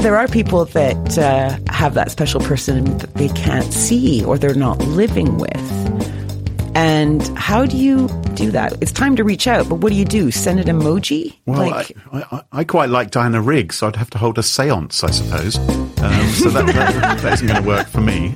there are people that have that special person that they can't see or they're not living with. And how do you do that? It's time to reach out, but what do you do? Send an emoji? Well, I quite like Diana Rigg, so I'd have to hold a seance, I suppose. So that isn't going to work for me.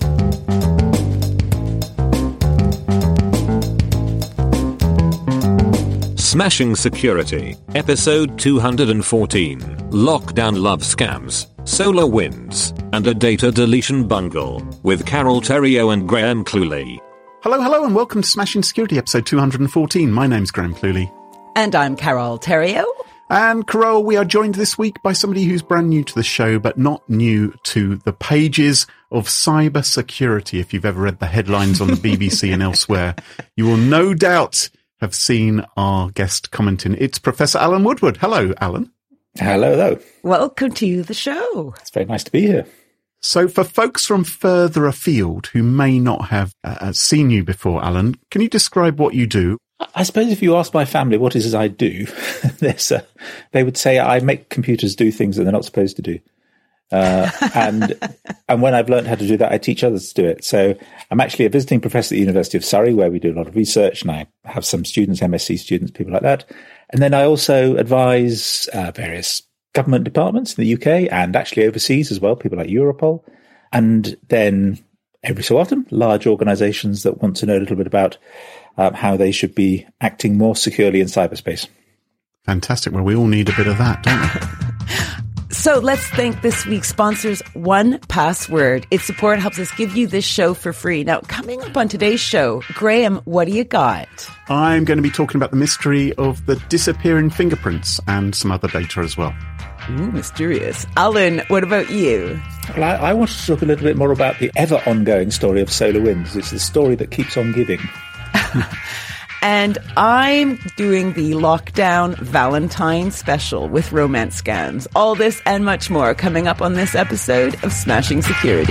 Smashing Security, episode 214, Lockdown Love Scams, Solar Winds, and a Data Deletion Bungle, with Carol Theriault and Graham Cluley. Hello, and welcome to Smashing Security, episode 214. My name's Graham Cluley. And I'm Carol Theriault. And Carol, we are joined this week by somebody who's brand new to the show, but not new to the pages of cyber security. If you've ever read the headlines on the BBC and elsewhere, you will no doubt have seen our guest commenting. It's Professor Alan Woodward. Hello, Alan. Hello. Welcome to the show. It's very nice to be here. So for folks from further afield who may not have seen you before, Alan, can you describe what you do? I suppose if you ask my family what it is I do, they would say I make computers do things that they're not supposed to do. And when I've learned how to do that, I teach others to do it. So I'm actually a visiting professor at the University of Surrey, where we do a lot of research, and I have some students, MSc students, people like that. And then I also advise various government departments in the UK and actually overseas as well, people like Europol. And then every so often, large organizations that want to know a little bit about how they should be acting more securely in cyberspace. Fantastic. Well, we all need a bit of that, don't we? So let's thank this week's sponsors, 1Password. Its support helps us give you this show for free. Now, coming up on today's show, Graham, what do you got? I'm going to be talking about the mystery of the disappearing fingerprints and some other data as well. Ooh, mysterious. Alan, what about you? Well, I wanted to talk a little bit more about the ever-ongoing story of Solar Winds. It's the story that keeps on giving. And I'm doing the Lockdown Valentine special with romance scams. All this and much more coming up on this episode of Smashing Security.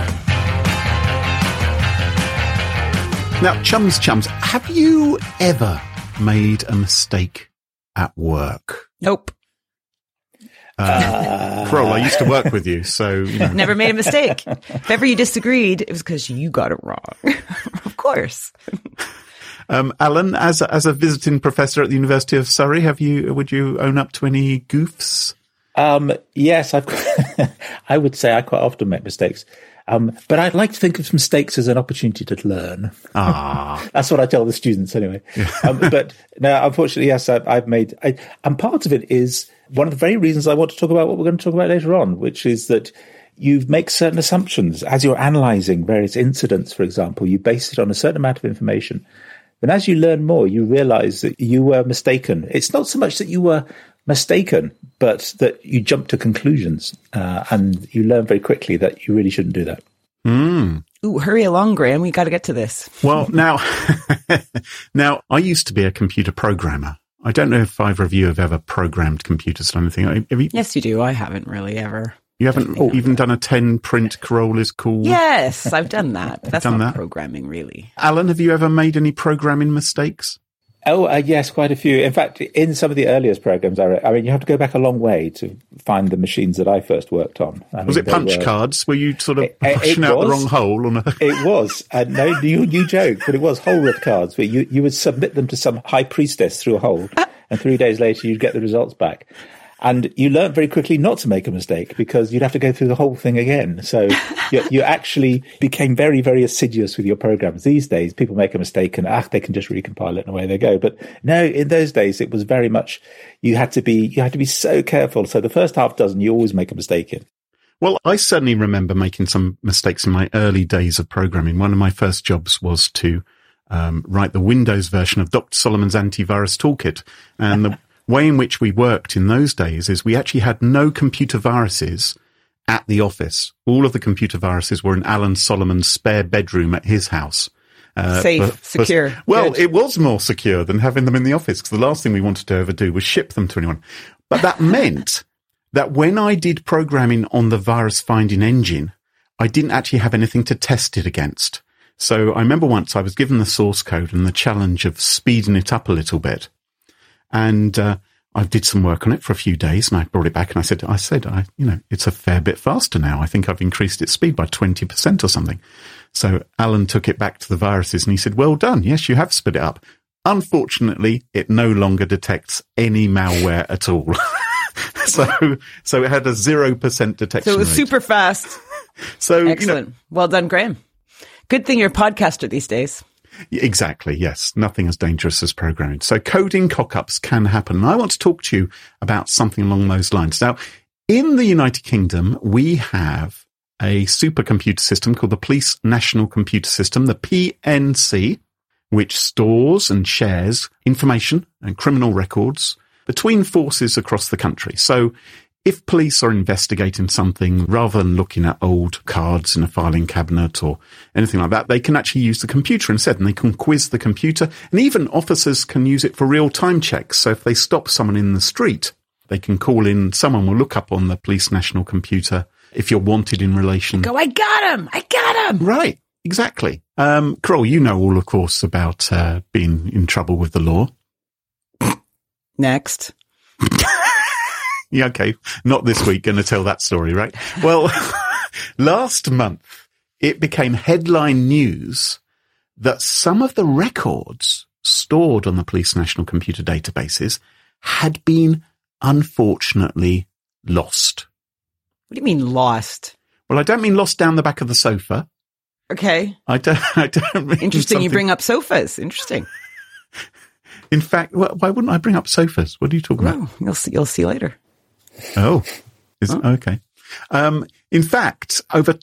Now, chums, have you ever made a mistake at work? Nope. Carol, I used to work with you, so... You know. Never made a mistake. If ever you disagreed, it was because you got it wrong. Of course. Alan, as a visiting professor at the University of Surrey, would you own up to any goofs? Yes, I would say I quite often make mistakes. But I'd like to think of mistakes as an opportunity to learn. That's what I tell the students anyway. But no, unfortunately, yes, I've made, and part of it is one of the very reasons I want to talk about what we're going to talk about later on, which is that you make certain assumptions as you're analyzing various incidents, for example. You base it on a certain amount of information. And as you learn more, you realize that you were mistaken. It's not so much that you were mistaken, but that you jump to conclusions. And you learn very quickly that you really shouldn't do that. Ooh, hurry along, Graham. We got to get to this. Well, now I used to be a computer programmer. I don't know if either of you have ever programmed computers or anything. Yes, you do. I haven't really ever. You haven't even done a 10-print Corolla is cool? Yes, I've done that. But that's not that? programming, really. Alan, have you ever made any programming mistakes? Oh, yes, quite a few. In fact, in some of the earliest programs, I mean, you have to go back a long way to find the machines that I first worked on. Was it punch cards? Were you sort of pushing out the wrong hole? It was. No, you joke, but it was hole-ripped cards where you would submit them to some high priestess through a hole, and 3 days later you'd get the results back. And you learned very quickly not to make a mistake because you'd have to go through the whole thing again. So you actually became very, very assiduous with your programs. These days, people make a mistake and they can just recompile it and away they go. But no, in those days, it was very much you had to be so careful. So the first half dozen, you always make a mistake in. Well, I certainly remember making some mistakes in my early days of programming. One of my first jobs was to write the Windows version of Dr. Solomon's Antivirus Toolkit, and the way in which we worked in those days is we actually had no computer viruses at the office. All of the computer viruses were in Alan Solomon's spare bedroom at his house. Safe, secure. Well, Good. It was more secure than having them in the office because the last thing we wanted to ever do was ship them to anyone. But that meant that when I did programming on the virus finding engine, I didn't actually have anything to test it against. So I remember once I was given the source code and the challenge of speeding it up a little bit. And I did some work on it for a few days and I brought it back and I said, it's a fair bit faster now. I think I've increased its speed by 20% or something. So Alan took it back to the viruses and he said, well done. Yes, you have sped it up. Unfortunately, it no longer detects any malware at all. So it had a 0% detection So it was rate. super fast. So excellent. Well done, Graham. Good thing you're a podcaster these days. Exactly, yes. Nothing as dangerous as programming. So coding cock-ups can happen. And I want to talk to you about something along those lines. Now, in the United Kingdom, we have a supercomputer system called the Police National Computer System, the PNC, which stores and shares information and criminal records between forces across the country. So if police are investigating something, rather than looking at old cards in a filing cabinet or anything like that, they can actually use the computer instead, and they can quiz the computer. And even officers can use it for real-time checks. So if they stop someone in the street, they can call in, someone will look up on the Police National Computer if you're wanted in relation. Go, I got him! Right, exactly. Carol, you know all, of course, about being in trouble with the law. Next. Yeah, okay. Not this week, going to tell that story, right? Well, last month, it became headline news that some of the records stored on the Police National Computer databases had been, unfortunately, lost. What do you mean lost? Well, I don't mean lost down the back of the sofa. Okay. I don't mean Interesting. You bring up sofas. Interesting. In fact, why wouldn't I bring up sofas? What are you talking about? You'll see later. Oh, okay. In fact, over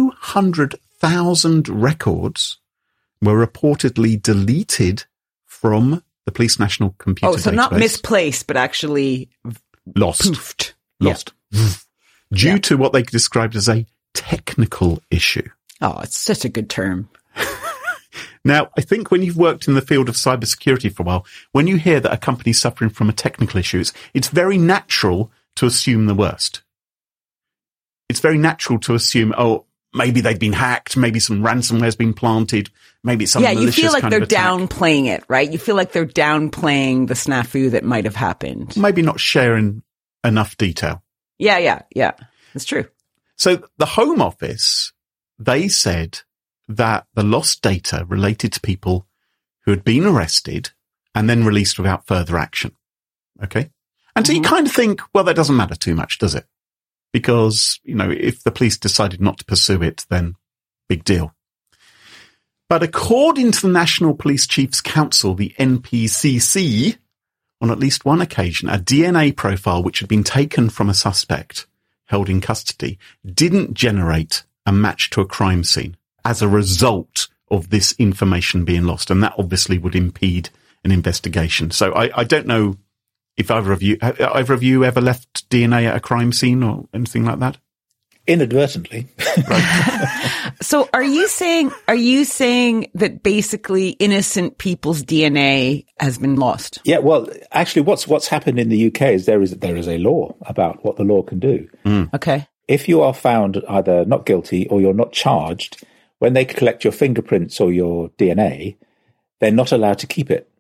200,000 records were reportedly deleted from the Police National Computer database. Oh, so not misplaced, but actually lost. Poofed. Lost. Yeah. Due to what they described as a technical issue. Oh, it's such a good term. Now, I think when you've worked in the field of cybersecurity for a while, when you hear that a company's suffering from a technical issue, it's very natural to assume the worst. It's very natural to assume, maybe they've been hacked, maybe some ransomware's been planted, maybe it's some malicious you feel like kind they're of attack. downplaying it, right? You feel like they're downplaying the snafu that might have happened. Maybe not sharing enough detail. Yeah. That's true. So the Home Office, they said that the lost data related to people who had been arrested and then released without further action. Okay? And so you kind of think, well, that doesn't matter too much, does it? Because, if the police decided not to pursue it, then big deal. But according to the National Police Chiefs Council, the NPCC, on at least one occasion, a DNA profile which had been taken from a suspect held in custody didn't generate a match to a crime scene as a result of this information being lost. And that obviously would impede an investigation. So I don't know if either of you ever left DNA at a crime scene or anything like that? Inadvertently. Right. So are you saying that basically innocent people's DNA has been lost? Yeah, well, actually what's happened in the UK is there is a law about what the law can do. Okay. If you are found either not guilty or you're not charged, when they collect your fingerprints or your DNA, they're not allowed to keep it.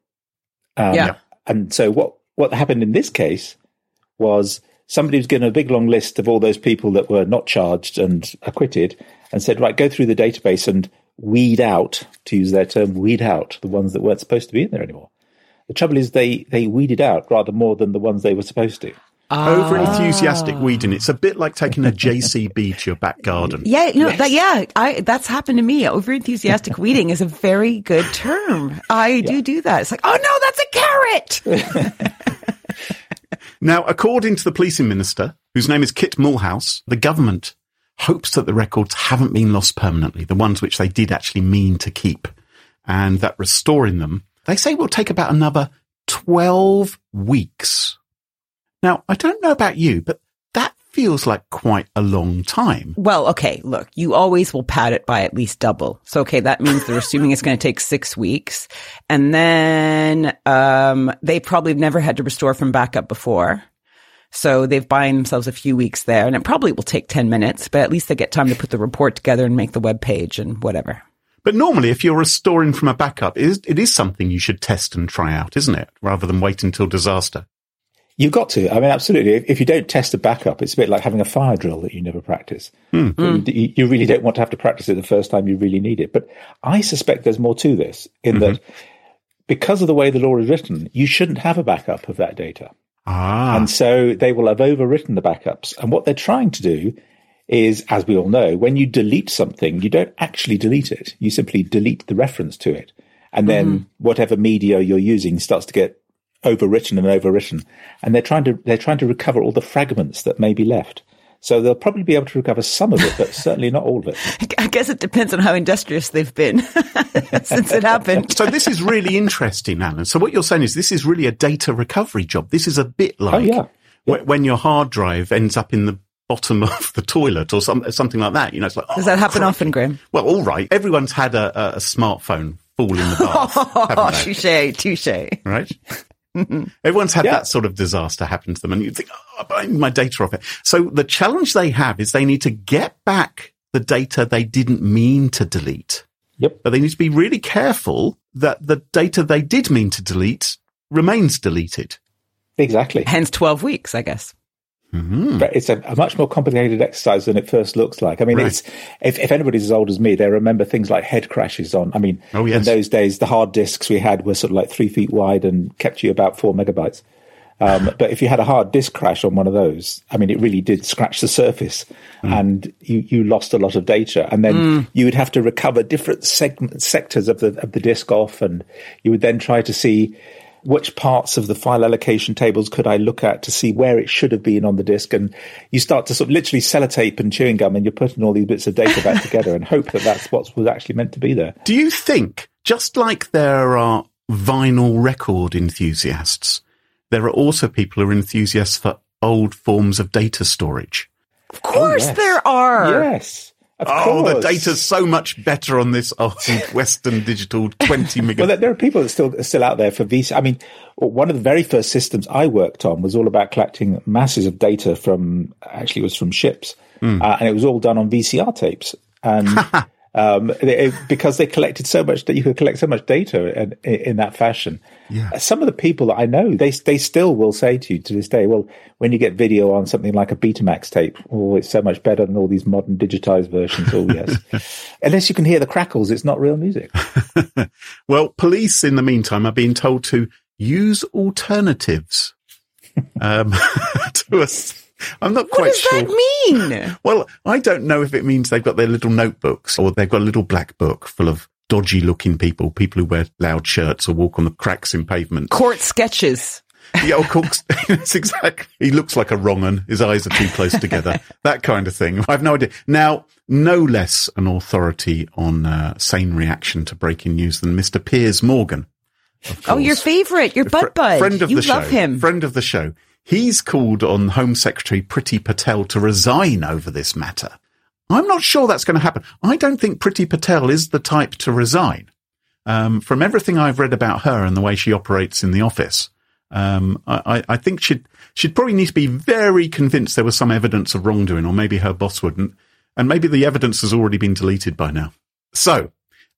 And so what happened in this case was somebody was given a big long list of all those people that were not charged and acquitted and said, right, go through the database and weed out, to use their term, weed out the ones that weren't supposed to be in there anymore. The trouble is they weeded out rather more than the ones they were supposed to. Over-enthusiastic weeding. It's a bit like taking a JCB to your back garden. Yeah, no, yes. That's happened to me. Over-enthusiastic weeding is a very good term. I do that. It's like, oh no, that's a carrot! Now, according to the policing minister, whose name is Kit Mulhouse, the government hopes that the records haven't been lost permanently, the ones which they did actually mean to keep, and that restoring them, they say, will take about another 12 weeks. Now, I don't know about you, but that feels like quite a long time. Well, okay, look, you always will pad it by at least double. So, okay, that means they're assuming it's going to take 6 weeks. And then they probably have never had to restore from backup before. So they've buying themselves a few weeks there. And it probably will take 10 minutes, but at least they get time to put the report together and make the web page and whatever. But normally, if you're restoring from a backup, it is something you should test and try out, isn't it? Rather than wait until disaster. You've got to. I mean, absolutely. If you don't test a backup, it's a bit like having a fire drill that you never practice. You really don't want to have to practice it the first time you really need it. But I suspect there's more to this in that because of the way the law is written, you shouldn't have a backup of that data. And so they will have overwritten the backups. And what they're trying to do is, as we all know, when you delete something, you don't actually delete it. You simply delete the reference to it. And then whatever media you're using starts to get overwritten. And they're trying to recover all the fragments that may be left. So they'll probably be able to recover some of it, but certainly not all of it. I guess it depends on how industrious they've been since it happened. So this is really interesting, Alan. So what you're saying is this is really a data recovery job. This is a bit like when your hard drive ends up in the bottom of the toilet or something like that. You know, it's like, does that happen often, Graham? Well, all right. Everyone's had a smartphone fall in the bath. Touche. Right? Everyone's had that sort of disaster happen to them, and you think, I need my data off it. So the challenge they have is they need to get back the data they didn't mean to delete. Yep. But they need to be really careful that the data they did mean to delete remains deleted. Exactly. Hence 12 weeks, I guess. But it's a much more complicated exercise than it first looks like. I mean, it's if anybody's as old as me, they remember things like head crashes on. I mean, in those days, the hard disks we had were sort of like 3 feet wide and kept you about 4 megabytes. But if you had a hard disk crash on one of those, I mean, it really did scratch the surface and you lost a lot of data. And then you would have to recover different sectors of the disk off, and you would then try to see which parts of the file allocation tables could I look at to see where it should have been on the disk. And you start to sort of literally sellotape and chewing gum, and you're putting all these bits of data back together and hope that that's what was actually meant to be there. Do you think, just like there are vinyl record enthusiasts, there are also people who are enthusiasts for old forms of data storage? Of course there are. Yes. Of course. The data's so much better on this old Western Digital 20 megabytes. Well, there are people that are still out there for VC. I mean, one of the very first systems I worked on was all about collecting masses of data from ships. And it was all done on VCR tapes. And because they collected so much, that you could collect so much data in that fashion. Yeah. Some of the people that I know, they still will say to you to this day, well, when you get video on something like a Betamax tape, it's so much better than all these modern digitized versions. Yes. Unless you can hear the crackles, it's not real music. Well, police in the meantime are being told to use alternatives to us. I'm not quite sure. What does that mean? Well, I don't know if it means they've got their little notebooks or they've got a little black book full of dodgy looking people who wear loud shirts or walk on the cracks in pavement. Court sketches. Yeah, of course. That's exactly. He looks like a wrong 'un. His eyes are too close together. That kind of thing. I have no idea. Now, no less an authority on sane reaction to breaking news than Mr. Piers Morgan. Oh, your favourite, your bud. Friend of you the show. Love him. Friend of the show. He's called on Home Secretary Priti Patel to resign over this matter. I'm not sure that's going to happen. I don't think Priti Patel is the type to resign. From everything I've read about her and the way she operates in the office, I think she'd probably need to be very convinced there was some evidence of wrongdoing, or maybe her boss wouldn't. And maybe the evidence has already been deleted by now. So,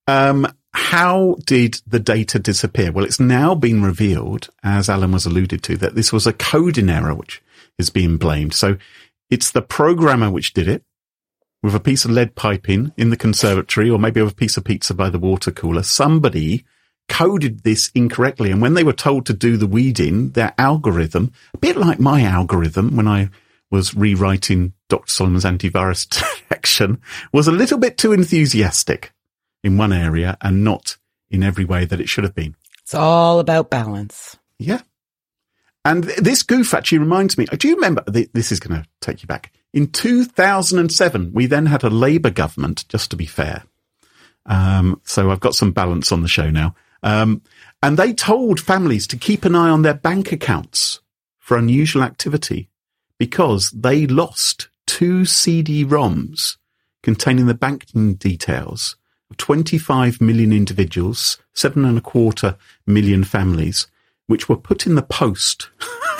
how did the data disappear? Well, it's now been revealed, as Alan was alluded to, that this was a coding error which is being blamed. So it's the programmer which did it with a piece of lead piping in the conservatory, or maybe with a piece of pizza by the water cooler. Somebody coded this incorrectly. And when they were told to do the weeding, their algorithm, a bit like my algorithm when I was rewriting Dr. Solomon's antivirus detection, was a little bit too enthusiastic in one area and not in every way that it should have been. It's all about balance. Yeah. And this goof actually reminds me, do you remember, this is going to take you back. In 2007, we then had a Labour government, just to be fair. So I've got some balance on the show now. And they told families to keep an eye on their bank accounts for unusual activity because they lost 2 CD-ROMs containing the banking details of 25 million individuals, 7.25 million families, which were put in the post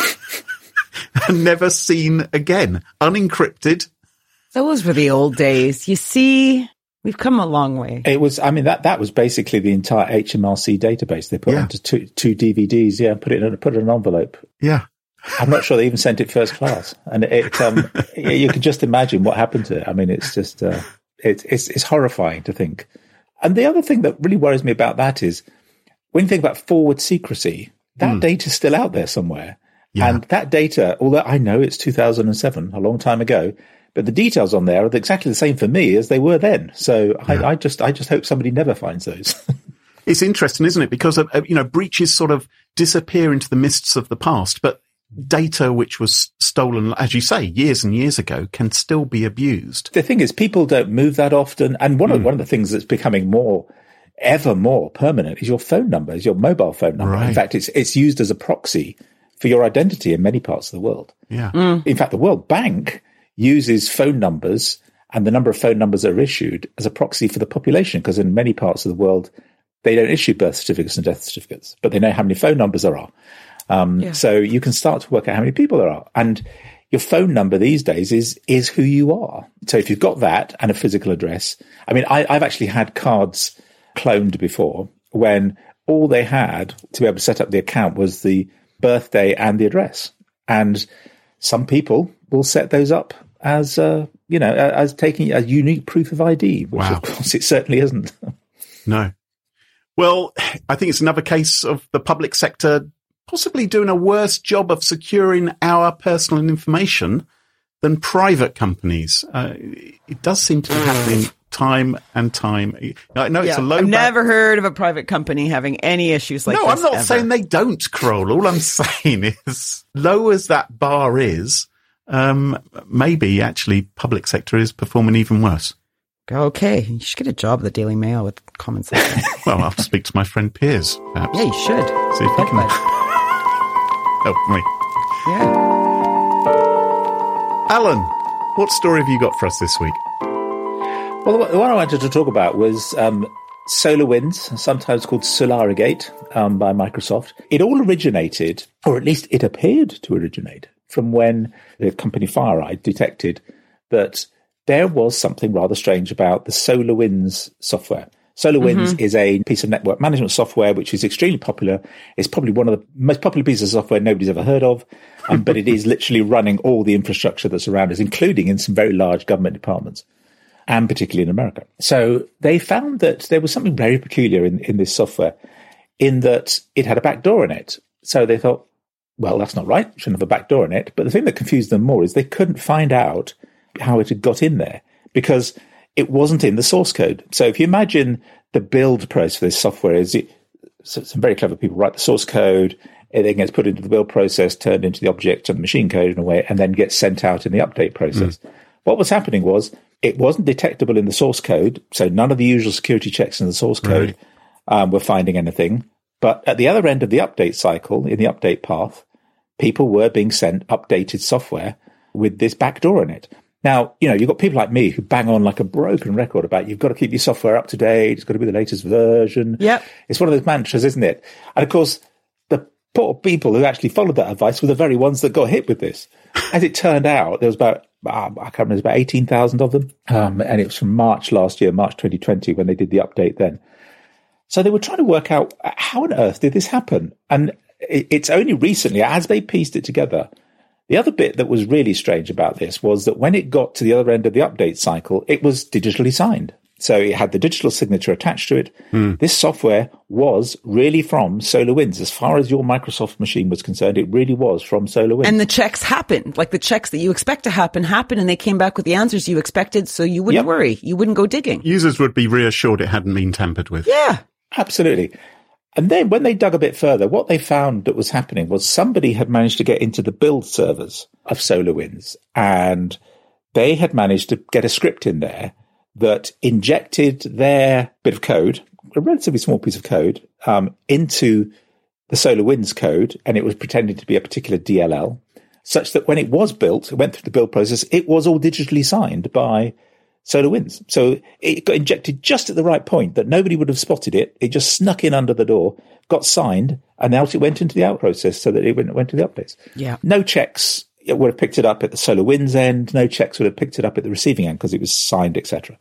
and never seen again, unencrypted. Those were the old days. You see, we've come a long way. It was, I mean, that was basically the entire HMRC database. They put it into two DVDs, put it in an envelope. Yeah. I'm not sure they even sent it first class. And you can just imagine what happened to it. I mean, it's just, it's horrifying to think. And the other thing that really worries me about that is when you think about forward secrecy, that data's still out there somewhere. Yeah. And that data, although I know it's 2007, a long time ago, but the details on there are exactly the same for me as they were then. So I just hope somebody never finds those. It's interesting, isn't it? Because, breaches sort of disappear into the mists of the past, but data which was stolen, as you say, years and years ago can still be abused. The thing is, people don't move that often. And one of the things that's becoming ever more permanent is your phone number, is your mobile phone number. Right. In fact, it's used as a proxy for your identity in many parts of the world. Yeah. In fact, the World Bank uses phone numbers and the number of phone numbers that are issued as a proxy for the population, because in many parts of the world, they don't issue birth certificates and death certificates, but they know how many phone numbers there are. So you can start to work out how many people there are. And your phone number these days is who you are. So if you've got that and a physical address, I mean, I've actually had cards cloned before when all they had to be able to set up the account was the birthday and the address. And some people will set those up as, as taking a unique proof of ID, which of course it certainly isn't. No. Well, I think it's another case of the public sector possibly doing a worse job of securing our personal information than private companies. It does seem to be happening time and time. I know it's a low. I've never heard of a private company having any issues like this. No, I'm not ever. saying they don't, Kroll. All I'm saying is, low as that bar is, maybe actually public sector is performing even worse. Okay, you should get a job at the Daily Mail with common sense. Well, I'll speak to my friend Piers, perhaps. Yeah, you should. See if he can help me. Yeah. Alan, what story have you got for us this week? Well, the one I wanted to talk about was SolarWinds, sometimes called Solarigate, by Microsoft. It all originated, or at least it appeared to originate, from when the company FireEye detected that there was something rather strange about the SolarWinds software. SolarWinds is a piece of network management software which is extremely popular. It's probably one of the most popular pieces of software nobody's ever heard of, but it is literally running all the infrastructure that's around us, including in some very large government departments, and particularly in America. So they found that there was something very peculiar in this software, in that it had a backdoor in it. So they thought, well, that's not right. It shouldn't have a backdoor in it. But the thing that confused them more is they couldn't find out how it had got in there because it wasn't in the source code. So if you imagine the build process for this software is some very clever people write the source code, it then gets put into the build process, turned into the object and the machine code in a way, and then gets sent out in the update process. What was happening was it wasn't detectable in the source code. So none of the usual security checks in the source code were finding anything. But at the other end of the update cycle, in the update path, people were being sent updated software with this backdoor in it. Now, you've got people like me who bang on like a broken record about you've got to keep your software up to date. It's got to be the latest version. Yep. It's one of those mantras, isn't it? And of course, the poor people who actually followed that advice were the very ones that got hit with this. As it turned out, there was about, I can't remember, about 18,000 of them. And it was from March last year, March 2020, when they did the update then. So they were trying to work out how on earth did this happen? And it's only recently, as they pieced it together. The other bit that was really strange about this was that when it got to the other end of the update cycle, it was digitally signed. So it had the digital signature attached to it. This software was really from SolarWinds. As far as your Microsoft machine was concerned, it really was from SolarWinds. And the checks happened, like the checks that you expect to happen, and they came back with the answers you expected, so you wouldn't worry. You wouldn't go digging. Users would be reassured it hadn't been tampered with. Yeah. Absolutely. And then when they dug a bit further, what they found that was happening was somebody had managed to get into the build servers of SolarWinds, and they had managed to get a script in there that injected their bit of code, a relatively small piece of code, into the SolarWinds code, and it was pretending to be a particular DLL, such that when it was built, it went through the build process, it was all digitally signed by SolarWinds. So it got injected just at the right point that nobody would have spotted it. It just snuck in under the door, got signed, and out it went into the out process so that it went to the updates. Yeah. No checks would have picked it up at the SolarWinds end. No checks would have picked it up at the receiving end because it was signed, etc.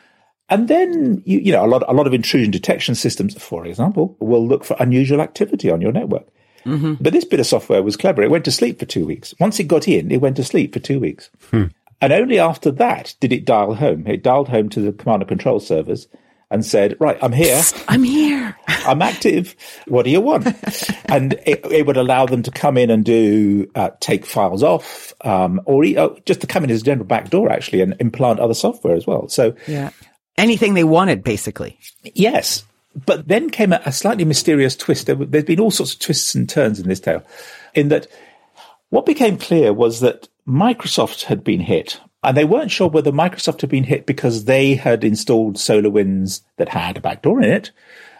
And then, a lot of intrusion detection systems, for example, will look for unusual activity on your network. Mm-hmm. But this bit of software was clever. It went to sleep for 2 weeks. Once it got in, it went to sleep for 2 weeks. And only after that did it dial home. It dialed home to the command and control servers and said, right, I'm here. I'm here. I'm active. What do you want? And it would allow them to come in and do take files off, or just to come in as a general backdoor, actually, and implant other software as well. So anything they wanted, basically. Yes. But then came a slightly mysterious twist. There's been all sorts of twists and turns in this tale, in that what became clear was that Microsoft had been hit, and they weren't sure whether Microsoft had been hit because they had installed SolarWinds that had a backdoor in it,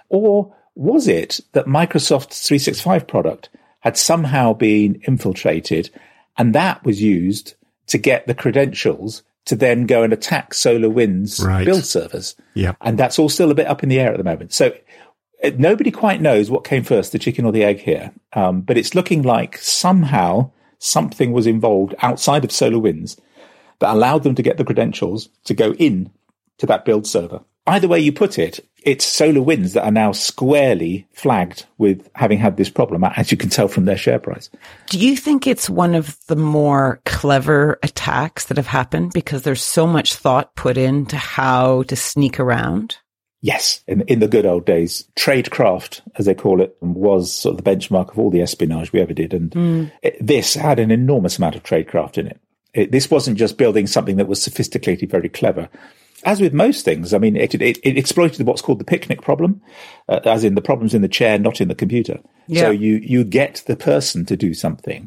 or was it that Microsoft's 365 product had somehow been infiltrated, and that was used to get the credentials to then go and attack SolarWinds build servers. Yeah. And that's all still a bit up in the air at the moment. So nobody quite knows what came first, the chicken or the egg here. But it's looking like somehow something was involved outside of SolarWinds that allowed them to get the credentials to go in to that build server. Either way you put it, it's SolarWinds that are now squarely flagged with having had this problem, as you can tell from their share price. Do you think it's one of the more clever attacks that have happened because there's so much thought put into how to sneak around? Yes. In the good old days, tradecraft, as they call it, was sort of the benchmark of all the espionage we ever did. And this had an enormous amount of tradecraft in it. This wasn't just building something that was sophisticated, very clever. As with most things, I mean, it exploited what's called the picnic problem, as in the problem's in the chair, not in the computer. Yeah. So you get the person to do something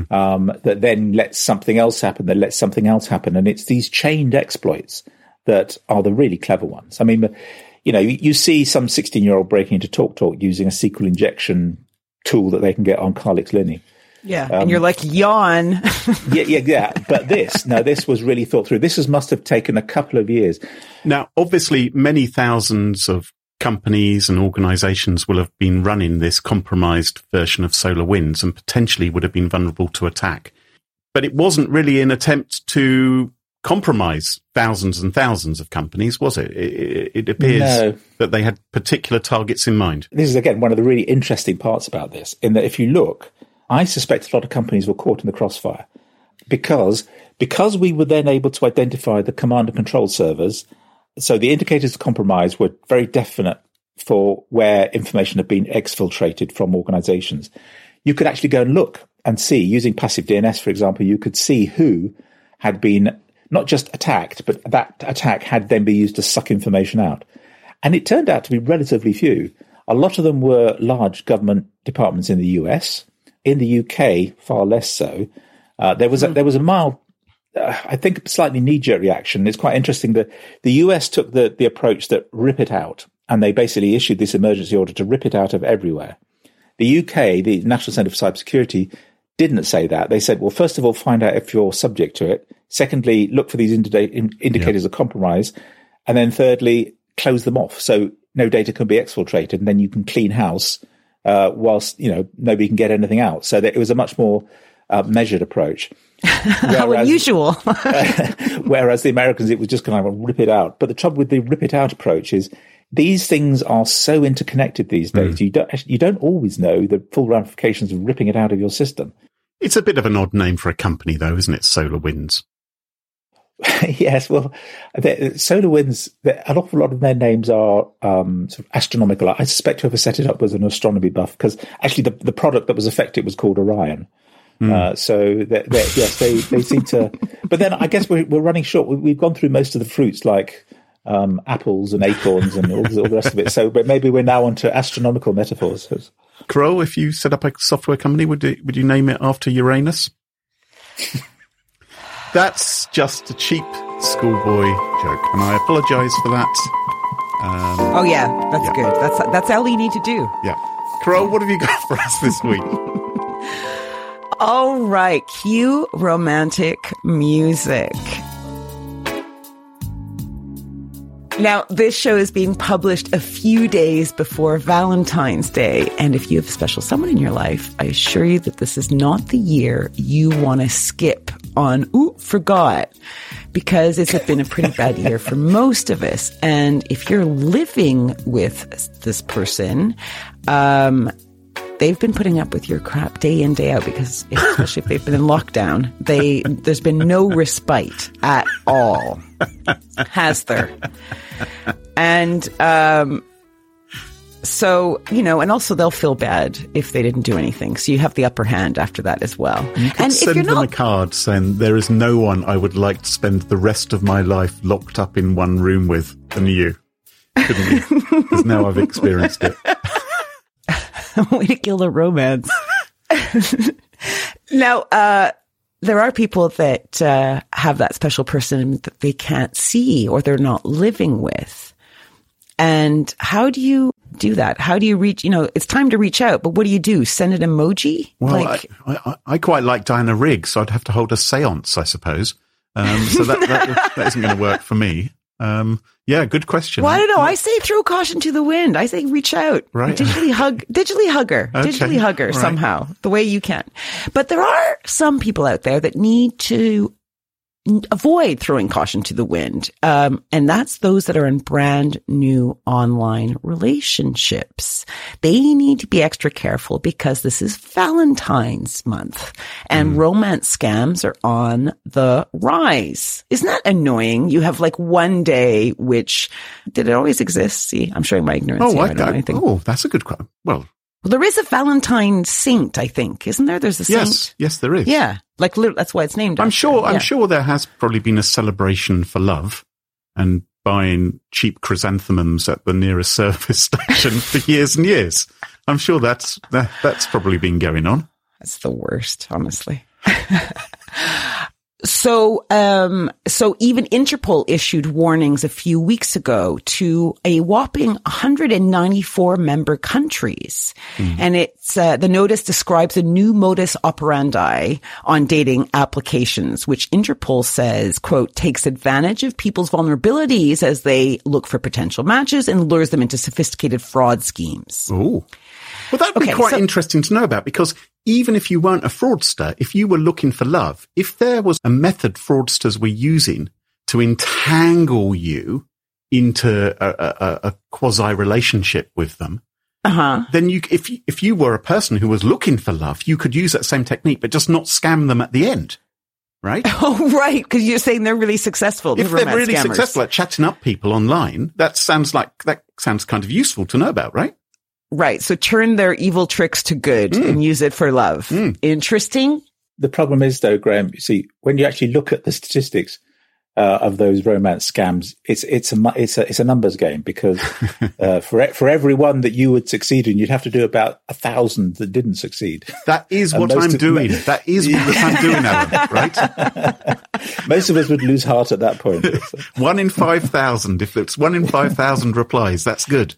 that then lets something else happen, that lets something else happen. And it's these chained exploits that are the really clever ones. I mean, you know, you see some 16-year-old breaking into TalkTalk using a SQL injection tool that they can get on Carlix Linney. Yeah, and you're like, yawn. yeah. But this was really thought through. This must have taken a couple of years. Now, obviously, many thousands of companies and organizations will have been running this compromised version of SolarWinds and potentially would have been vulnerable to attack. But it wasn't really an attempt to compromise thousands and thousands of companies, was it? It appears that they had particular targets in mind. This is, again, one of the really interesting parts about this, in that if you look, I suspect a lot of companies were caught in the crossfire because we were then able to identify the command and control servers. So the indicators of compromise were very definite for where information had been exfiltrated from organizations. You could actually go and look and see, using passive DNS, for example, you could see who had been not just attacked, but that attack had then been used to suck information out. And it turned out to be relatively few. A lot of them were large government departments in the US. In the UK, far less so. There was a mild, I think, slightly knee-jerk reaction. It's quite interesting that the US took the approach that rip it out, and they basically issued this emergency order to rip it out of everywhere. The UK, the National Centre for Cybersecurity, didn't say that. They said, well, first of all, find out if you're subject to it. Secondly, look for these indicators of compromise. And then thirdly, close them off so no data can be exfiltrated, and then you can clean house whilst, nobody can get anything out. So that it was a much more measured approach. How unusual. Whereas the Americans, it was just kind of rip it out. But the trouble with the rip it out approach is these things are so interconnected these days. You don't always know the full ramifications of ripping it out of your system. It's a bit of an odd name for a company, though, isn't it? SolarWinds. Yes, well, SolarWinds, an awful lot of their names are sort of astronomical. I suspect whoever set it up was an astronomy buff, because actually the product that was affected was called Orion. So yes, they seem to. But then I guess we're running short. We've gone through most of the fruits, like apples and acorns and all the rest of it. So, but maybe we're now onto astronomical metaphors. Carole, if you set up a software company, would you name it after Uranus? That's just a cheap schoolboy joke, and I apologise for that. Oh yeah, that's good. That's all you need to do. Yeah, Carole, what have you got for us this week? All right, cue romantic music. Now, this show is being published a few days before Valentine's Day. And if you have a special someone in your life, I assure you that this is not the year you want to skip on, forgot, because it's been a pretty bad year for most of us. And if you're living with this person, they've been putting up with your crap day in, day out, because especially if they've been in lockdown, there's been no respite at all, has there? And so, and also they'll feel bad if they didn't do anything. So you have the upper hand after that as well. You could send them a card saying, there is no one I would like to spend the rest of my life locked up in one room with than you. Couldn't you? Because now I've experienced it. Way to kill the romance. Now, there are people that have that special person that they can't see or they're not living with. And how do you do that? How do you reach, it's time to reach out, but what do you do? Send an emoji? Well, I quite like Diana Rigg, so I'd have to hold a seance, I suppose. So that isn't going to work for me. Yeah, good question. Well, I don't know. I say throw caution to the wind. I say reach out. Right. Digitally hug her. Okay. Digitally hug her somehow, the way you can. But there are some people out there that need to avoid throwing caution to the wind. And that's those that are in brand new online relationships. They need to be extra careful because this is Valentine's month and romance scams are on the rise. Isn't that annoying? You have like one day, which did it always exist? See, I'm showing my ignorance here. I don't know anything. Oh, that's a good question. Well, there is a Valentine saint, I think, isn't there? There's a saint. Yes, there is. Yeah, like that's why it's named. I'm sure there has probably been a celebration for love and buying cheap chrysanthemums at the nearest service station for years and years. I'm sure that's probably been going on. That's the worst, honestly. So even Interpol issued warnings a few weeks ago to a whopping 194 member countries. And it's, the notice describes a new modus operandi on dating applications, which Interpol says, quote, takes advantage of people's vulnerabilities as they look for potential matches and lures them into sophisticated fraud schemes. Oh. Well, that'd be quite interesting to know about, because even if you weren't a fraudster, if you were looking for love, if there was a method fraudsters were using to entangle you into a quasi-relationship with them, then if you were a person who was looking for love, you could use that same technique, but just not scam them at the end. Right? Oh, right. Because you're saying they're really successful. If they're really successful at chatting up people online, that sounds kind of useful to know about, right? Right. So turn their evil tricks to good and use it for love. Interesting. The problem is, though, Graham, you see, when you actually look at the statistics of those romance scams, it's a numbers game, because for every one that you would succeed in, you'd have to do about 1,000 that didn't succeed. That is what I'm doing. That is what I'm doing, Alan, right? Most of us would lose heart at that point. 1 in 5,000. If it's 1 in 5,000 replies, that's good.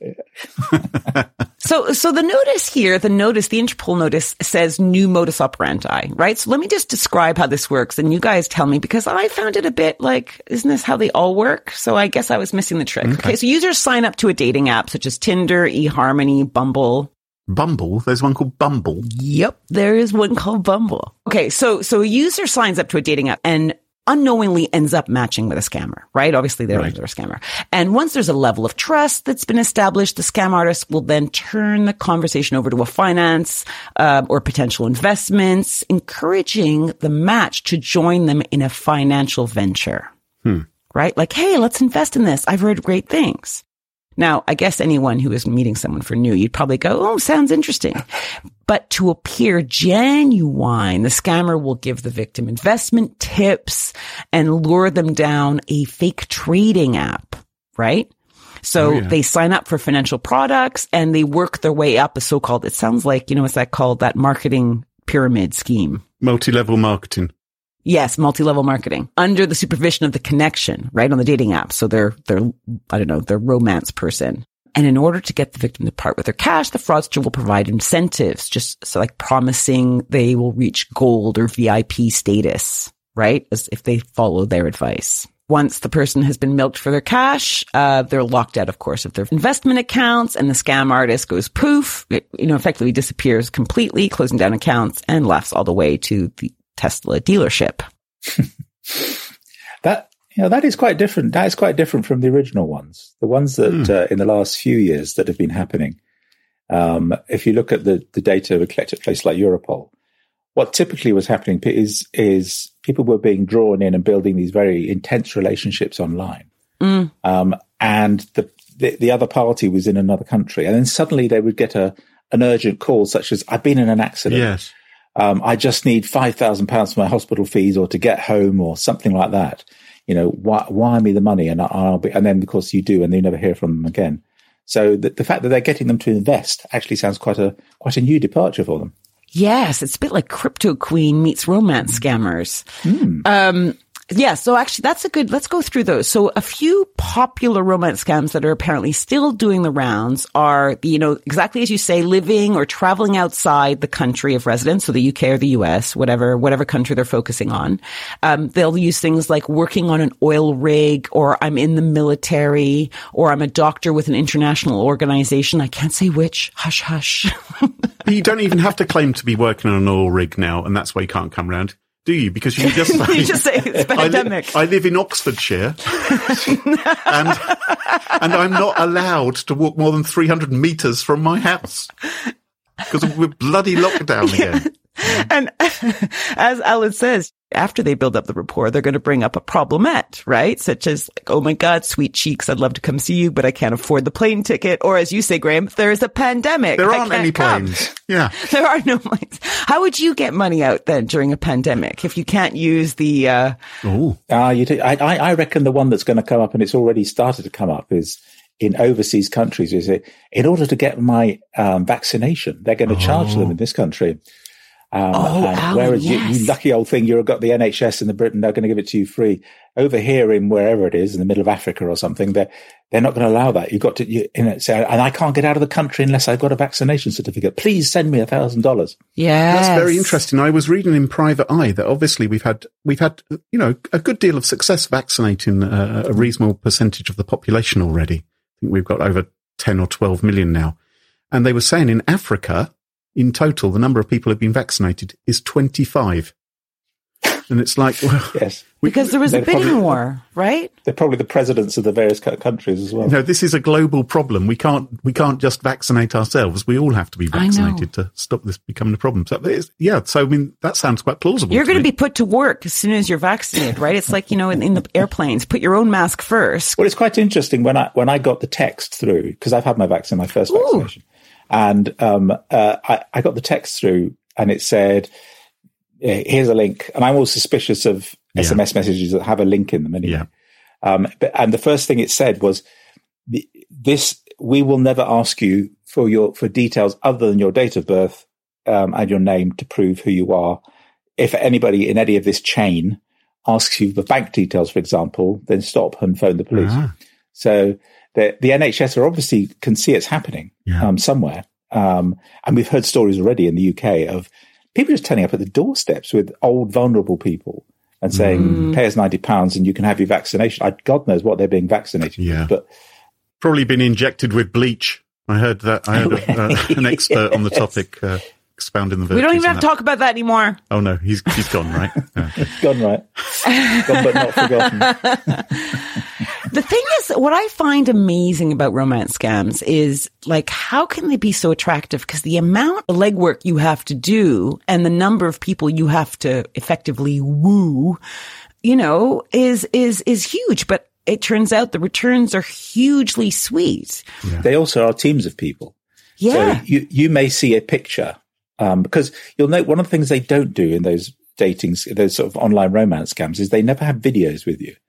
So the notice here, the Interpol notice says new modus operandi, right? So let me just describe how this works, and you guys tell me, because I found it a bit like, isn't this how they all work? So I guess I was missing the trick. Okay, so users sign up to a dating app such as Tinder, eHarmony, Bumble. Bumble? There's one called Bumble? Yep, there is one called Bumble. Okay, so a user signs up to a dating app and unknowingly ends up matching with a scammer, right? Obviously, they're a scammer. And once there's a level of trust that's been established, the scam artist will then turn the conversation over to a finance or potential investments, encouraging the match to join them in a financial venture, right? Like, hey, let's invest in this. I've heard great things. Now, I guess anyone who is meeting someone for new, you'd probably go, oh, sounds interesting. But to appear genuine, the scammer will give the victim investment tips and lure them down a fake trading app, right? So they sign up for financial products and they work their way up a so-called, it sounds like, what's that called? That marketing pyramid scheme. Multi-level marketing. Yes, multi-level marketing under the supervision of the connection, right, on the dating app. So they're romance person. And in order to get the victim to part with their cash, the fraudster will provide incentives, just so like promising they will reach gold or VIP status, right, as if they follow their advice. Once the person has been milked for their cash, they're locked out, of course, of their investment accounts, and the scam artist goes poof, it, effectively disappears completely, closing down accounts, and laughs all the way to the Tesla dealership. That is quite different. That is quite different from the original ones. The ones that in the last few years that have been happening. If you look at the data we collect at places like Europol, what typically was happening is people were being drawn in and building these very intense relationships online. And the other party was in another country. And then suddenly they would get an urgent call, such as, I've been in an accident. Yes. I just need £5,000 for my hospital fees or to get home or something like that. Wire me the money and and then of course you do, and you never hear from them again. So the fact that they're getting them to invest actually sounds quite a new departure for them. Yes, it's a bit like Crypto Queen meets romance scammers. Yeah, so actually that's let's go through those. So a few popular romance scams that are apparently still doing the rounds are, exactly as you say, living or traveling outside the country of residence, so the UK or the US, whatever country they're focusing on. They'll use things like working on an oil rig, or I'm in the military, or I'm a doctor with an international organization. I can't say which. Hush, hush. You don't even have to claim to be working on an oil rig now, and that's why you can't come round. Do you? Because you can just say, you just say it's pandemic. I live in Oxfordshire and I'm not allowed to walk more than 300 metres from my house because we're bloody lockdown again. And as Alan says, after they build up the rapport, they're going to bring up a problemette, right? Such as, oh my God, sweet cheeks, I'd love to come see you, but I can't afford the plane ticket. Or as you say, Graham, there's a pandemic. There aren't any planes. Yeah. There are no planes. How would you get money out then during a pandemic if you can't use the... you do. I reckon the one that's going to come up, and it's already started to come up, is in overseas countries, is it, in order to get my vaccination, they're going to charge them in this country. Whereas you lucky old thing, you've got the NHS in Britain, they're going to give it to you free. Over here in wherever it is, in the middle of Africa or something, they're not going to allow that. You've got to, say, and I can't get out of the country unless I've got a vaccination certificate. Please send me $1,000. Yeah, that's very interesting. I was reading in Private Eye that obviously we've had a good deal of success vaccinating a reasonable percentage of the population already. I think we've got over 10 or 12 million now, and they were saying in Africa, in total, the number of people who've been vaccinated is 25. And it's like, well, yes, because there was a bidding war, right? They're probably the presidents of the various countries as well. No, this is a global problem. We can't just vaccinate ourselves. We all have to be vaccinated to stop this becoming a problem. So I mean, that sounds quite plausible. You're going to be put to work as soon as you're vaccinated, right? It's like, in the airplanes, put your own mask first. Well, it's quite interesting when I got the text through, because I've had my vaccine, my first vaccination. And I got the text through, and it said, here's a link. And I'm always suspicious of SMS messages that have a link in them anyway. Yeah. And the first thing it said was, we will never ask you for details other than your date of birth and your name to prove who you are. If anybody in any of this chain asks you for bank details, for example, then stop and phone the police. Uh-huh. So the NHS obviously can see it's happening somewhere. And we've heard stories already in the UK of people just turning up at the doorsteps with old, vulnerable people and saying, pay us £90 and you can have your vaccination. God knows what they're being vaccinated with. But probably been injected with bleach. I heard that. I heard an expert on the topic expounding the virtues. We don't even have to talk about that anymore. Oh, no, he's gone, right? Gone, right. Gone but not forgotten. The thing is, what I find amazing about romance scams is, like, how can they be so attractive? Because the amount of legwork you have to do and the number of people you have to effectively woo, is huge. But it turns out the returns are hugely sweet. Yeah. They also are teams of people. Yeah. So you may see a picture, because you'll note one of the things they don't do in those those sort of online romance scams is they never have videos with you.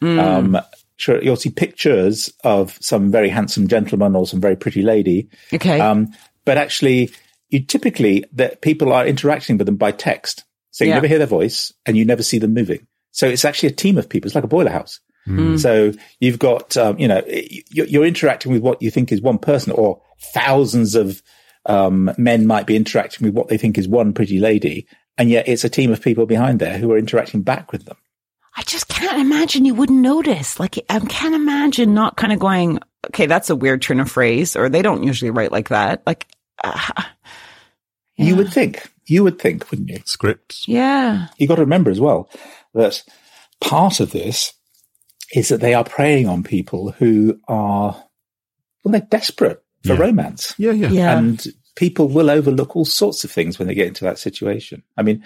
Sure, you'll see pictures of some very handsome gentleman or some very pretty lady. Okay. But actually, that people are interacting with them by text. So you never hear their voice and you never see them moving. So it's actually a team of people. It's like a boiler house. So you've got, you're interacting with what you think is one person, or thousands of men might be interacting with what they think is one pretty lady. And yet it's a team of people behind there who are interacting back with them. I just can't imagine you wouldn't notice. Like, I can't imagine not kind of going, okay, that's a weird turn of phrase, or they don't usually write like that. Like, You would think, wouldn't you? Scripts. Yeah. You got to remember as well that part of this is that they are preying on people who are, they're desperate for romance. Yeah. And people will overlook all sorts of things when they get into that situation. I mean,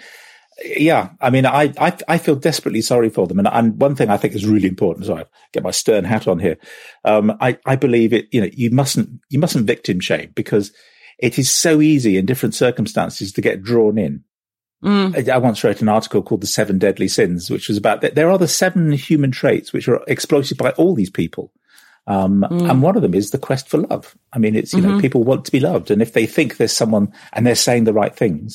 I feel desperately sorry for them. And one thing I think is really important, so I get my stern hat on here. I believe it, you mustn't victim shame, because it is so easy in different circumstances to get drawn in. I once wrote an article called The 7 Deadly Sins, which was about that there are the 7 human traits which are exploited by all these people. And one of them is the quest for love. I mean, it's, people want to be loved. And if they think there's someone and they're saying the right things,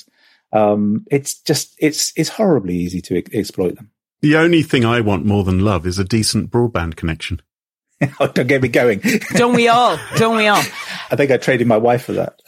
it's horribly easy to exploit them. The only thing I want more than love is a decent broadband connection. Oh, don't get me going. Don't we all? I think I traded my wife for that.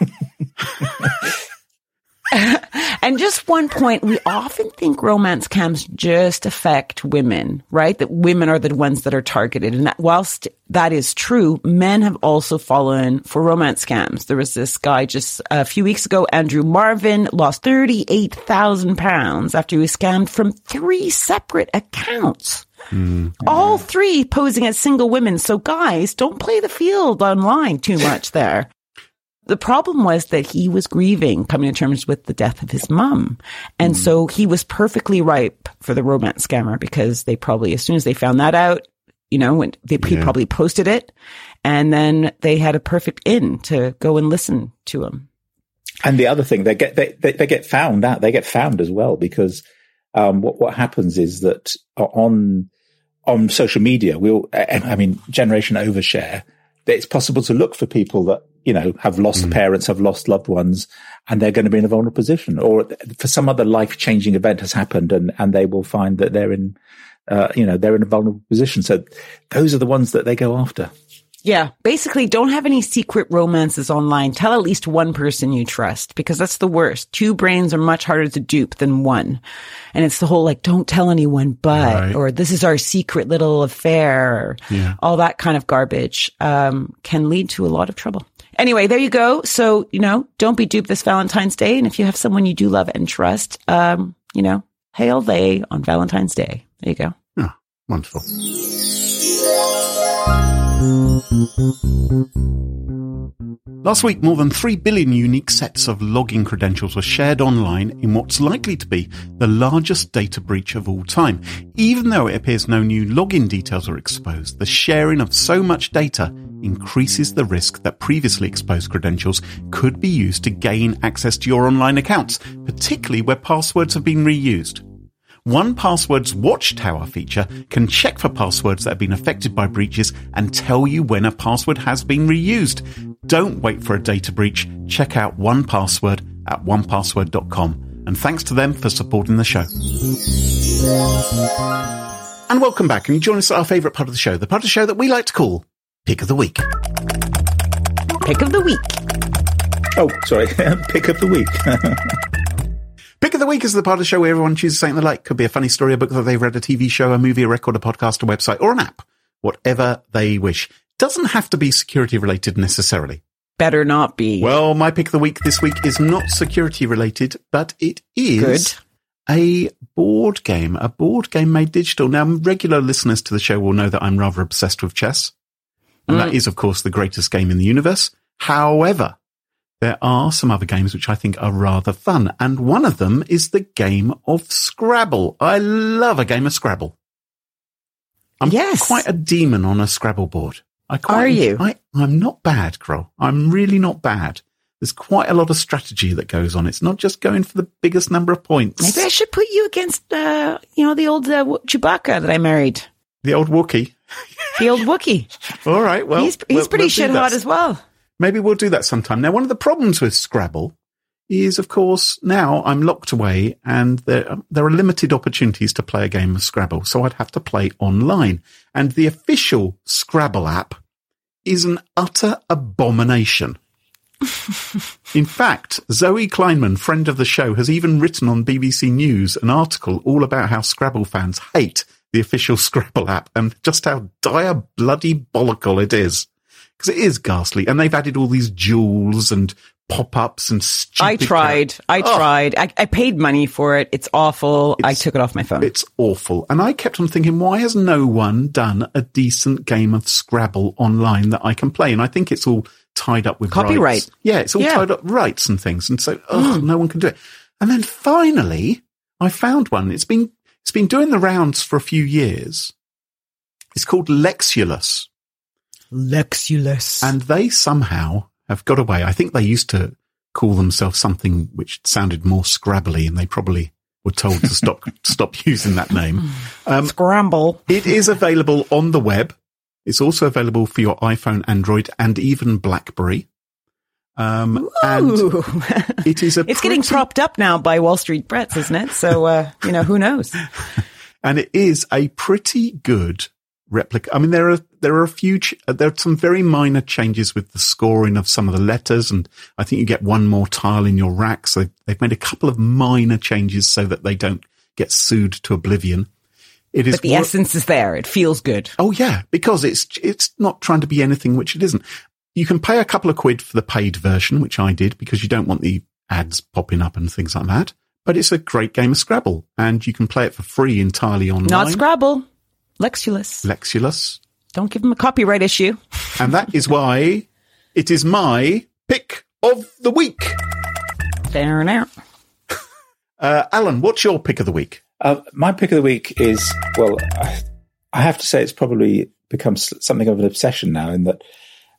And just one point, we often think romance scams just affect women, right? That women are the ones that are targeted. And that whilst that is true, men have also fallen for romance scams. There was this guy just a few weeks ago, Andrew Marvin, lost £38,000 after he was scammed from 3 separate accounts. All 3 posing as single women. So guys, don't play the field online too much there. The problem was that he was grieving, coming to terms with the death of his mum. And so he was perfectly ripe for the romance scammer, because they probably, as soon as they found that out, when he probably posted it, and then they had a perfect in to go and listen to him. And the other thing, they get found out. They get found as well, because what happens is that on social media, generation overshare, that it's possible to look for people that, have lost parents, have lost loved ones, and they're going to be in a vulnerable position, or for some other life-changing event has happened, and they will find that they're in a vulnerable position. So those are the ones that they go after. Yeah. Basically, don't have any secret romances online. Tell at least one person you trust, because that's the worst. 2 brains are much harder to dupe than one. And it's the whole, don't tell anyone, but, or this is our secret little affair. Yeah. All that kind of garbage, can lead to a lot of trouble. Anyway, there you go. So, don't be duped this Valentine's Day. And if you have someone you do love and trust, hail they on Valentine's Day. There you go. Oh, wonderful. Last week, more than 3 billion unique sets of login credentials were shared online in what's likely to be the largest data breach of all time. Even though it appears no new login details are exposed, the sharing of so much data increases the risk that previously exposed credentials could be used to gain access to your online accounts, particularly where passwords have been reused. 1Password's Watchtower feature can check for passwords that have been affected by breaches and tell you when a password has been reused. Don't wait for a data breach. Check out 1Password at onepassword.com. And thanks to them for supporting the show. And welcome back. And you join us at our favourite part of the show, the part of the show that we like to call Pick of the Week. Pick of the Week. Oh, sorry. Pick of the Week. Pick of the Week is the part of the show where everyone chooses something they like. Could be a funny story, a book that they've read, a TV show, a movie, a record, a podcast, a website, or an app. Whatever they wish. Doesn't have to be security related necessarily. Better not be. Well, my Pick of the Week this week is not security related, but it is a board game made digital. Now, regular listeners to the show will know that I'm rather obsessed with chess. And that is, of course, the greatest game in the universe. However, there are some other games which I think are rather fun, and one of them is the game of Scrabble. I love a game of Scrabble. I'm quite a demon on a Scrabble board. Are you? I'm not bad, Kroll. I'm really not bad. There's quite a lot of strategy that goes on. It's not just going for the biggest number of points. Maybe I should put you against, the old Chewbacca that I married. The old Wookiee. The old Wookiee. All right, well. He's pretty shit hot as well. Maybe we'll do that sometime. Now, one of the problems with Scrabble is, of course, now I'm locked away and there are limited opportunities to play a game of Scrabble, so I'd have to play online. And the official Scrabble app is an utter abomination. In fact, Zoe Kleinman, friend of the show, has even written on BBC News an article all about how Scrabble fans hate the official Scrabble app and just how dire bloody bollockle it is. Because it is ghastly, and they've added all these jewels and pop-ups and stupid... I tried. I paid money for it. It's awful. I took it off my phone. It's awful. And I kept on thinking, why has no one done a decent game of Scrabble online that I can play? And I think it's all tied up with copyright. Rights. Yeah, it's all tied up rights and things. And so, no one can do it. And then finally, I found one. It's been doing the rounds for a few years. It's called Lexulus. Lexulus. And they somehow have got away. I think they used to call themselves something which sounded more Scrabbly, and they probably were told to stop using that name. Scramble. It is available on the web. It's also available for your iPhone, Android, and even BlackBerry. And it is it's getting propped up now by Wall Street Bretts, isn't it? So, who knows? And it is a pretty good replica. I mean, there are some very minor changes with the scoring of some of the letters, and I think you get one more tile in your rack. So they've made a couple of minor changes so that they don't get sued to oblivion. But the essence is there. It feels good. Oh yeah, because it's not trying to be anything which it isn't. You can pay a couple of quid for the paid version, which I did, because you don't want the ads popping up and things like that. But it's a great game of Scrabble, and you can play it for free entirely online. Not Scrabble. Lexulus. Don't give them a copyright issue. And that is why it is my pick of the week. Fair enough. Alan, what's your pick of the week? My pick of the week is, I have to say it's probably become something of an obsession now, in that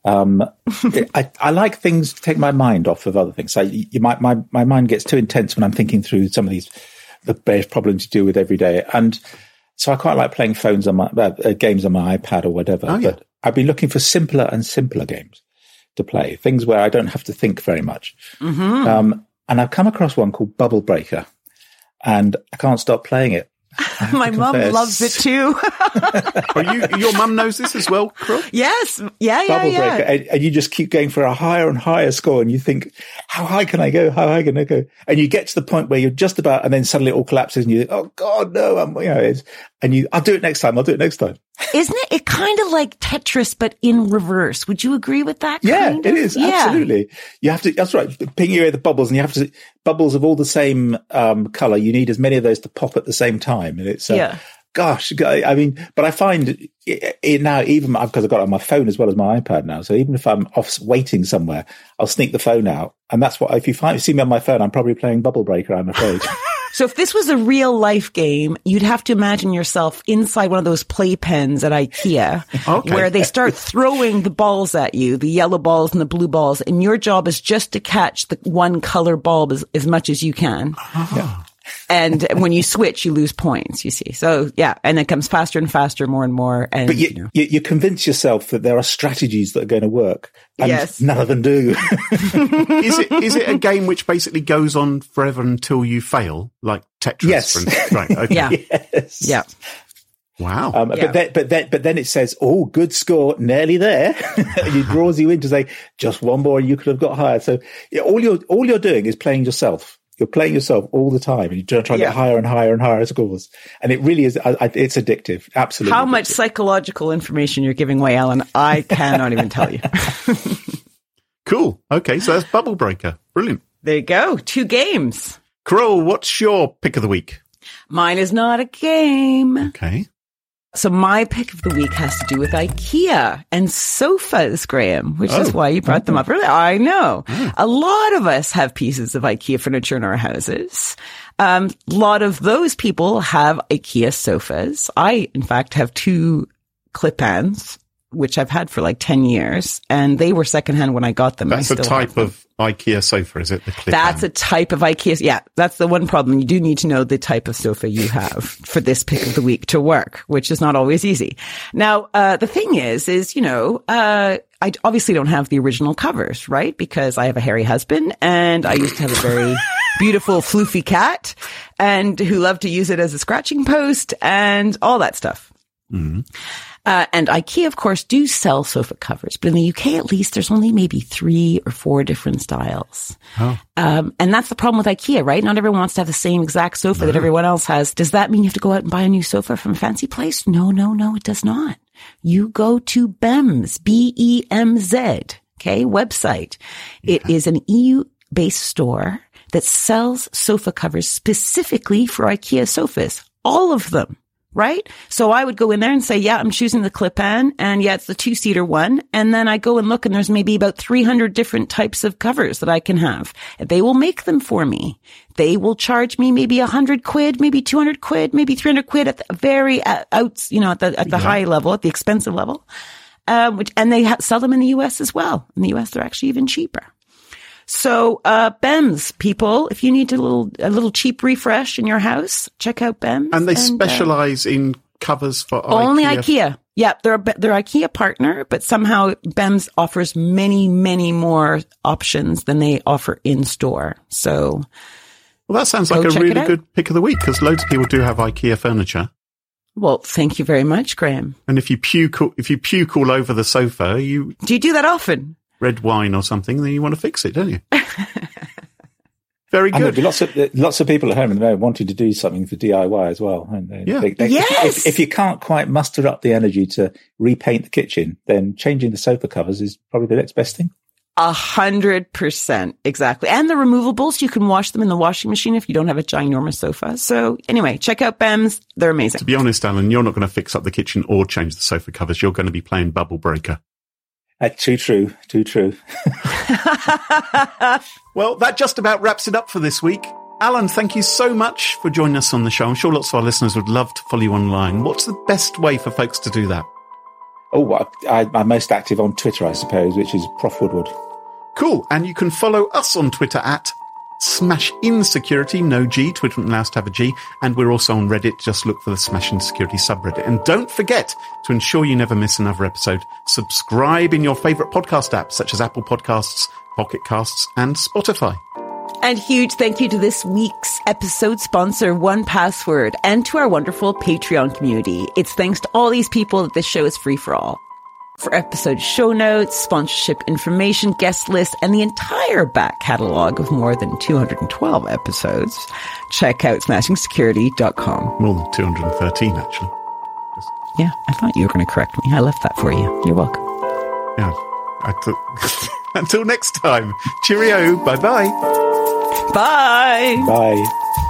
I like things to take my mind off of other things. My mind gets too intense when I'm thinking through some of the various problems you deal with every day. And so I quite like playing games on my iPad or whatever. Oh, yeah. But I've been looking for simpler and simpler games to play, things where I don't have to think very much. Mm-hmm. And I've come across one called Bubble Breaker, and I can't stop playing it. My mum loves it too. Your mum knows this as well, Crook? Yes. Yeah. Bubble Breaker. And you just keep going for a higher and higher score, and you think, how high can I go? How high can I go? And you get to the point where you're just about, and then suddenly it all collapses and you think, oh God, no, I'll do it next time. Isn't it? It kind of like Tetris, but in reverse. Would you agree with that? Yeah, it is. Yeah. Absolutely. You have to, that's right. Ping away the bubbles, and you have to, bubbles of all the same color. You need as many of those to pop at the same time. And it's, gosh, I mean, but I find it now, even because I've got it on my phone as well as my iPad now. So even if I'm off waiting somewhere, I'll sneak the phone out. And that's what, if you see me on my phone, I'm probably playing Bubble Breaker, I'm afraid. So if this was a real life game, you'd have to imagine yourself inside one of those playpens at IKEA where they start throwing the balls at you, the yellow balls and the blue balls. And your job is just to catch the one color bulb as much as you can. Yeah. And when you switch, you lose points, you see. So, yeah. And it comes faster and faster, more and more. And, but you convince yourself that there are strategies that are going to work. And none of them do. Is it a game which basically goes on forever until you fail, like Tetris? Yes. Right. Okay. Yeah. Yes. Yeah. Wow. But then it says, oh, good score, nearly there. And it draws you in to say, just one more and you could have got higher. So all you're doing is playing yourself. You're playing yourself all the time, and you're trying to get higher and higher and higher scores. And it really is, it's addictive. Absolutely. How addictive. much psychological information you're giving away, Alan, I cannot even tell you. Cool. Okay, so that's Bubble Breaker. Brilliant. There you go. 2 games. Kroll, what's your pick of the week? Mine is not a game. Okay. So my pick of the week has to do with IKEA and sofas, Graham, which is why you brought them up earlier. I know. A lot of us have pieces of IKEA furniture in our houses. A lot of those people have IKEA sofas. I, in fact, have 2 clip-ons, which I've had for like 10 years, and they were secondhand when I got them. That's a type of IKEA sofa, is it? The clip-on? That's a type of IKEA. Yeah, that's the one problem. You do need to know the type of sofa you have for this pick of the week to work, which is not always easy. Now, the thing is, I obviously don't have the original covers, right? Because I have a hairy husband, and I used to have a very beautiful floofy cat, and who loved to use it as a scratching post and all that stuff. Mm-hmm. And IKEA, of course, do sell sofa covers, but in the UK, at least, there's only maybe 3 or 4 different styles. Oh. And that's the problem with IKEA, right? Not everyone wants to have the same exact sofa that everyone else has. Does that mean you have to go out and buy a new sofa from a fancy place? No, it does not. You go to BEMZ, BEMZ, okay, website. Yeah. It is an EU-based store that sells sofa covers specifically for IKEA sofas. All of them. right? So I would go in there and say, yeah, I'm choosing the Clip-On, and yeah, it's the 2-seater one. And then I go and look, and there's maybe about 300 different types of covers that I can have. They will make them for me. They will charge me maybe 100 quid, maybe 200 quid, maybe 300 quid at the very at the high level, at the expensive level. And they sell them in the US as well. In the US, they're actually even cheaper. So, BEMS, people, if you need a little cheap refresh in your house, check out BEMS. And they specialize in covers for only IKEA. Yeah, they're IKEA partner, but somehow BEMS offers many, many more options than they offer in store. So, well, that sounds like a really good pick of the week, because loads of people do have IKEA furniture. Well, thank you very much, Graham. And if you puke all over the sofa, do you do that often? Red wine or something, then you want to fix it, don't you? Very good. And there'll be lots of people at home at the moment wanting to do something for DIY as well. Yes. If you can't quite muster up the energy to repaint the kitchen, then changing the sofa covers is probably the next best thing. 100%. Exactly. And the removables, you can wash them in the washing machine if you don't have a ginormous sofa. So anyway, check out BEMS. They're amazing. To be honest, Alan, you're not going to fix up the kitchen or change the sofa covers. You're going to be playing Bubble Breaker. Too true. Well, that just about wraps it up for this week. Alan, thank you so much for joining us on the show. I'm sure lots of our listeners would love to follow you online. What's the best way for folks to do that? Oh, I'm most active on Twitter, I suppose, which is Prof Woodward. Cool. And you can follow us on Twitter at SmashInSecurity, no G, Twitter wouldn't allow us to have a G. And we're also on Reddit. Just look for the Smash In Security subreddit. And don't forget, to ensure you never miss another episode, subscribe in your favourite podcast apps, such as Apple Podcasts, Pocket Casts, and Spotify. And huge thank you to this week's episode sponsor, 1Password, and to our wonderful Patreon community. It's thanks to all these people that this show is free for all. For episode show notes, sponsorship information, guest lists, and the entire back catalog of more than 212 episodes, check out SmashingSecurity.com. More than 213, actually. Yeah, I thought you were going to correct me. I left that for you. You're welcome. Yeah. Until next time. Cheerio. Bye-bye. Bye. Bye.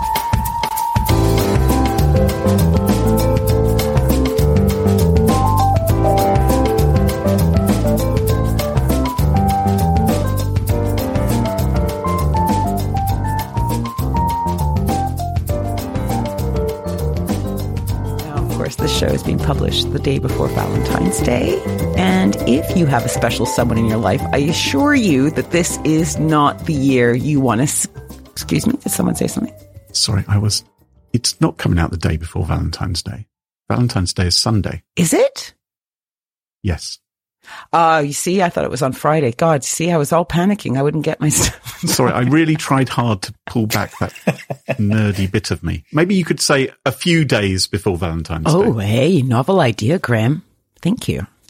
This show is being published the day before Valentine's Day. And if you have a special someone in your life, I assure you that this is not the year you want to... Excuse me? Did someone say something? Sorry, it's not coming out the day before Valentine's Day. Valentine's Day is Sunday. Is it? Yes. You see, I thought it was on Friday. God, see, I was all panicking. I wouldn't get my stuff. Sorry, I really tried hard to pull back that nerdy bit of me. Maybe you could say a few days before Valentine's Day. Oh, hey, novel idea, Graham. Thank you.